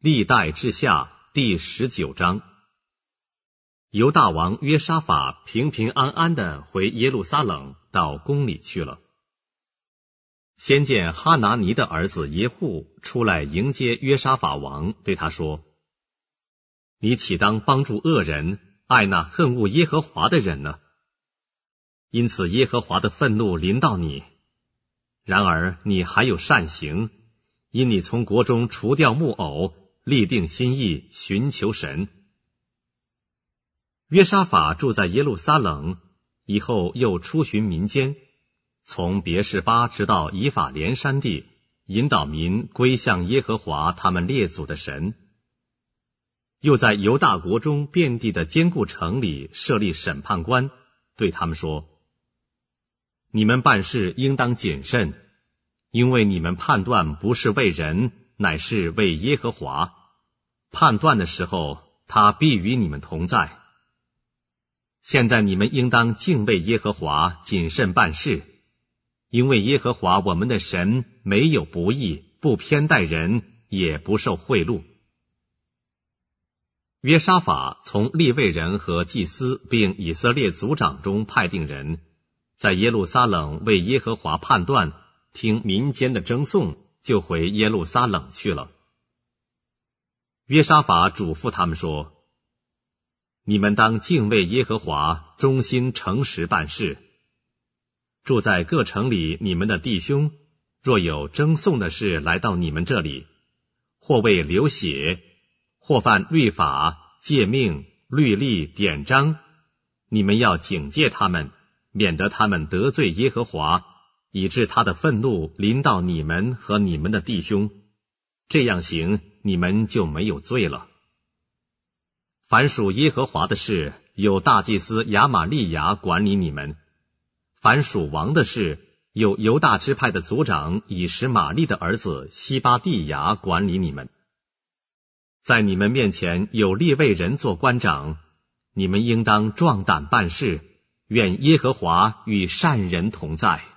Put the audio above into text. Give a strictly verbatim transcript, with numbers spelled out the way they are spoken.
历代志下第十九章。犹大王约沙法平平安安地回耶路撒冷到宫里去了。先见哈拿尼的儿子耶户出来迎接约沙法王，对他说：你岂当帮助恶人，爱那恨恶耶和华的人呢？因此耶和华的愤怒临到你。然而你还有善行，因你从国中除掉木偶，立定心意，寻求神。约沙法住在耶路撒冷，以后又出巡民间，从别是巴直到以法莲山地，引导民归向耶和华他们列祖的神。又在犹大国中遍地的坚固城里设立审判官，对他们说：你们办事应当谨慎，因为你们判断不是为人，乃是为耶和华。判断的时候，他必与你们同在。现在你们应当敬畏耶和华，谨慎办事，因为耶和华我们的神没有不义，不偏待人，也不受贿赂。约沙法从利未人和祭司并以色列族长中派定人，在耶路撒冷为耶和华判断，听民间的争讼，就回耶路撒冷去了。约沙法嘱咐他们说：你们当敬畏耶和华，忠心诚实办事。住在各城里你们的弟兄，若有争讼的事来到你们这里，或为流血，或犯律法、诫命、律例、典章，你们要警戒他们，免得他们得罪耶和华，以致他的愤怒临到你们和你们的弟兄。这样行，你们就没有罪了。凡属耶和华的事，有大祭司亚玛利亚管理你们；凡属王的事，有犹大支派的族长以实玛利的儿子西巴地亚管理你们。在你们面前有利未人做官长，你们应当壮胆办事，愿耶和华与善人同在。